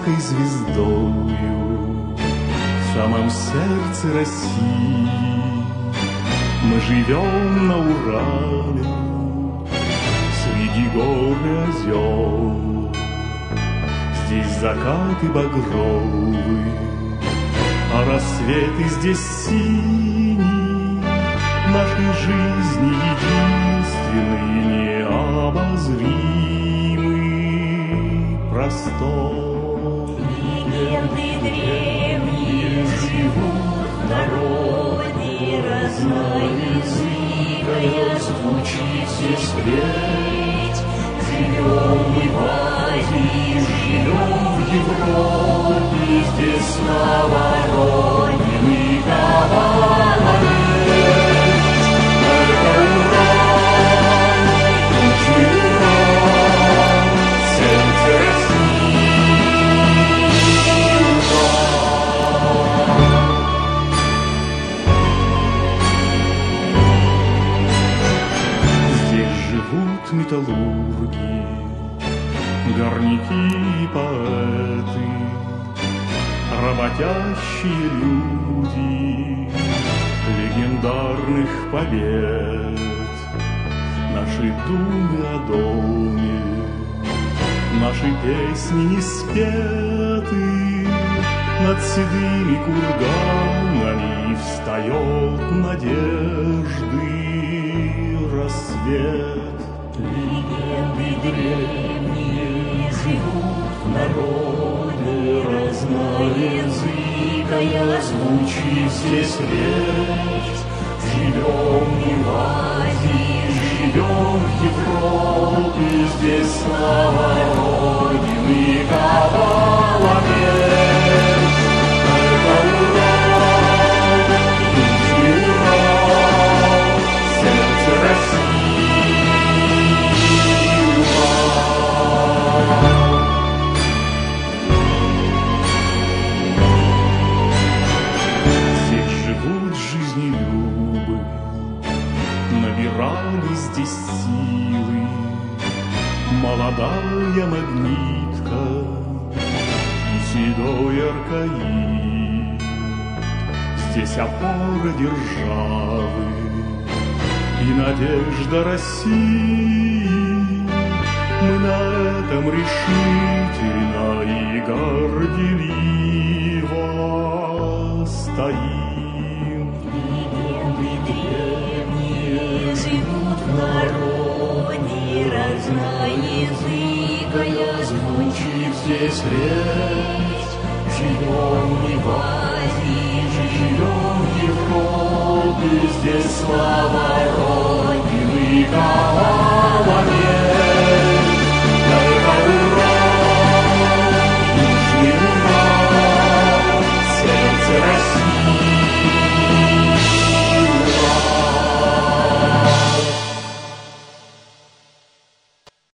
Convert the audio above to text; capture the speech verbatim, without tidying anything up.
яркой звездою в самом сердце России. Мы живем на Урале среди гор и озер. Здесь закаты багровые, а рассветы здесь синие. Нашей жизни единственный необозримый простор. Легенды древние живут в народе, разноязыкая звучит здесь петь. Живем мы в Азии, живем в Европе, здесь слава Родины давала весть. Это Урал, тучный Урал, сердце России, Урал. Здесь живут металлурги, горняки и поэты, работящие люди легендарных побед. Наши думы о доме, наши песни не спеты, над седыми курганами встает надежды рассвет. Легенды древние живут в народе, разноязыкая звучит здесь речь. Живем мы в Азии, живем в Европе, здесь слава Родины давала весть. Это Урал, южный Урал, сердце России, Урал. Здесь живут жизнелюбы, набирали здесь силы, молодая Магнитка и седой Аркаид. Здесь опора державы и надежда России. Мы на этом решительно и горделиво стоим. Легенды древние живут в народе, разноязыкая звучит здесь речь. Живем мы в Азии, живем в Европе, здесь слава Родины.